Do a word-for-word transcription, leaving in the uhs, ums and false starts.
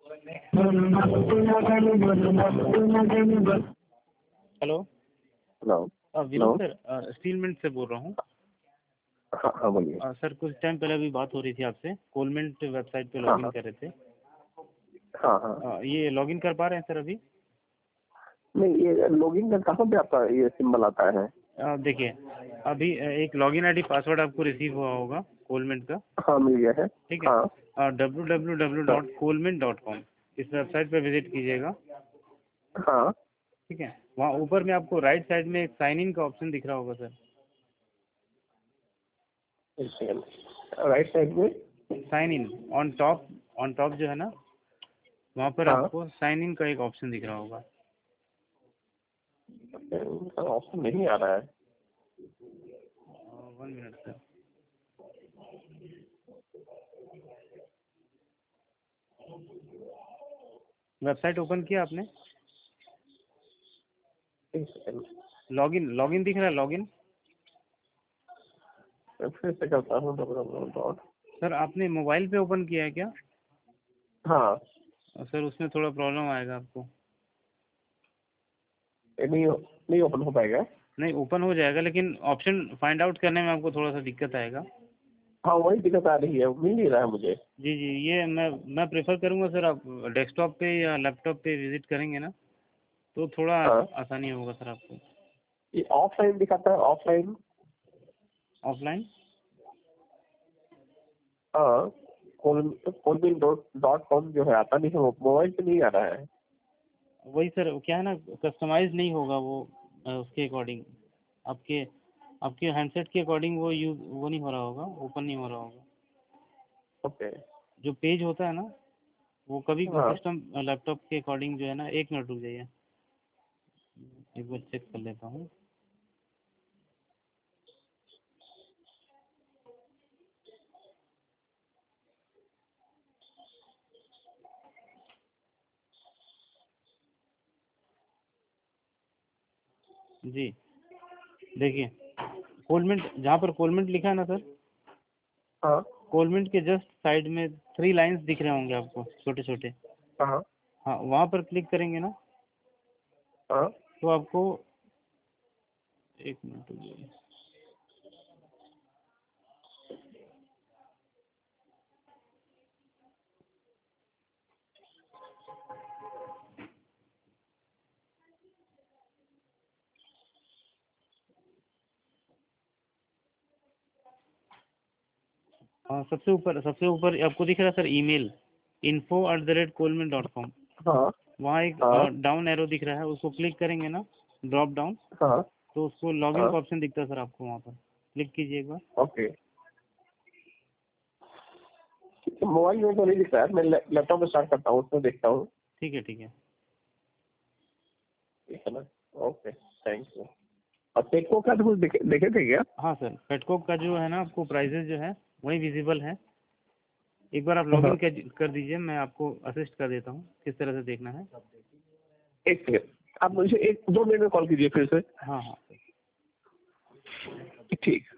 Hello. Hello. अ, hello. Vinod sir, अ, steel mint से बोल रहा हूँ। हाँ हाँ बोलिए। अ, सर कुछ टाइम पहले अभी बात हो रही थी आपसे, कोलमिंट वेबसाइट पे हाँ लॉगिन हाँ कर रहे थे। हाँ हाँ। अ, ये लॉगिन कर पा रहे हैं सर अभी? नहीं, ये लॉगिन का कहाँ पे आपका ये सिंबल आता है? अ, देखिए, अभी अ, एक लॉगिन आईडी पासवर्ड आपको रिसीव हुआ होगा कोलमिंट का। हाँ मिल गया है। ठीक हाँ है, डब्ल्यू डब्ल्यू डब्ल्यू हाँ डॉट कोलमिंट डॉट कॉम इस वेबसाइट पे विजिट कीजिएगा। हाँ। ठीक है, वहाँ ऊपर में आपको राइट साइड में एक साइन इन का ऑप्शन दिख रहा होगा सर। एक सेकंड, राइट साइड में। Sign in on top, on top जो है ना, वहाँ पर हाँ, आपको साइन इन का एक ऑप्शन दिख रहा होगा। ऑप्शन नहीं आ रहा है। One minute sir. Website open किया आपने? एक सेकंड, लॉगिन लॉगिन दिख रहा है, लॉगिन। मैं फिर से करता हूँ। W dot. सर आपने मोबाइल पे ओपन किया है क्या? हाँ, सर उसमें थोड़ा प्रॉब्लम आएगा आपको। ये नहीं नहीं ओपन हो पाएगा। नहीं, ओपन हो जाएगा, लेकिन ऑप्शन फाइंड आउट करने में आपको थोड़ा सा दिक्कत आएगा। हाँ वही दिक्कत आ रही है, मिल नहीं रहा है मुझे। जी जी, ये मैं मैं प्रेफर करूँगा सर, आप डेस्कटॉप पे या लैपटॉप पे विजिट करेंगे ना, तो थोड़ा हाँ, आसानी होगा सर आपको। ये ऑफलाइन दिखाता है, ऑफलाइन। ऑफलाइन? हाँ, कोलबिन डॉट कॉम जो है आता नहीं है, वो मोबाइल पे नहीं आ रहा है। वही सर, क्या है ना, कस्टमाइज नहीं होगा वो अ, उसके अकॉर्डिंग, आपके आपके हैंडसेट के अकॉर्डिंग वो यूज वो नहीं हो रहा होगा, ओपन नहीं हो रहा होगा। ओके। जो पेज होता है ना, वो कभी हाँ कस्टम लैपटॉप के अकॉर्डिंग जो है ना, एक मिनट रुक जाइए, एक बार चेक कर लेता हूँ। जी देखिए, कोलमिंट, जहाँ पर कोलमिंट लिखा है ना सर, हाँ कोलमिंट के जस्ट साइड में थ्री लाइंस दिख रहे होंगे आपको, छोटे छोटे। हाँ हाँ, वहाँ पर क्लिक करेंगे ना, हाँ। तो आपको, एक मिनट रुकिए। हाँ, सबसे ऊपर सबसे ऊपर आपको दिख रहा है sir, email info at the rate Coalmint dot com. हाँ वहाँ एक हाँ डाउन एरो दिख रहा है, उसको क्लिक करेंगे ना, ड्रॉप डाउन, हाँ तो उसको लॉगिन हाँ। का ऑप्शन दिखता है सर आपको, वहाँ पर क्लिक कीजिए एक बार। ओके, मोबाइल में तो नहीं दिख रहा है, मैं लैपटॉप में स्टार्ट करता हूँ, उसमें देखता हूँ। ठीक है ठीक है। ठीक है ना। Okay, thank you. और टेको का तो कुछ देखे देखे थे क्या? हाँ सर, पेटकोक का जो है ना, आपको प्राइजेज जो है वही विजिबल है। एक बार आप हाँ, लॉगिन कर कर दीजिए, मैं आपको असिस्ट कर देता हूँ किस तरह से देखना है। एक सेकेंड, आप मुझे एक दो मिनट में कॉल कीजिए फिर से। हाँ हाँ। ठीक।